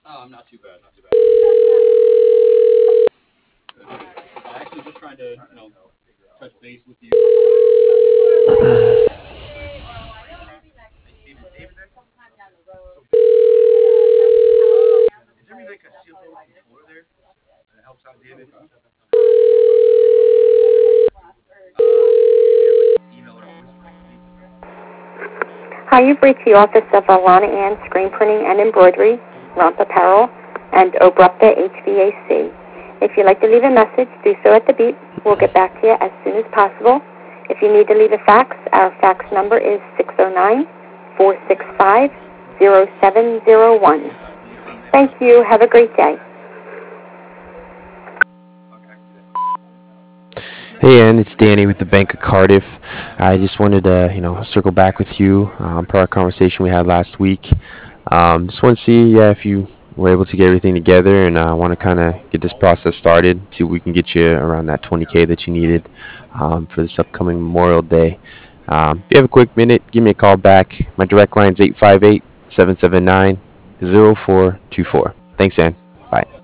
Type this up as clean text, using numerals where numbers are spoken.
I'm not too bad, not too bad. Actually, just trying to, touch base with you. Hi, you've reached the office of Alana Ann Screen Printing and Embroidery, Romp Apparel, and Obrupta HVAC. If you'd like to leave a message, do so at the beep. We'll get back to you as soon as possible. If you need to leave a fax, our fax number is 609-465-0701. Thank you. Have a great day. Hey, Ann, it's Danny with the Bank of Cardiff. I just wanted to, circle back with you per our conversation we had last week. Just want to see, yeah, if you were able to get everything together, and I want to kind of get this process started. See if we can get you around that 20K that you needed for this upcoming Memorial Day. If you have a quick minute, give me a call back. My direct line is 858-779-0424. Thanks, Ann. Bye.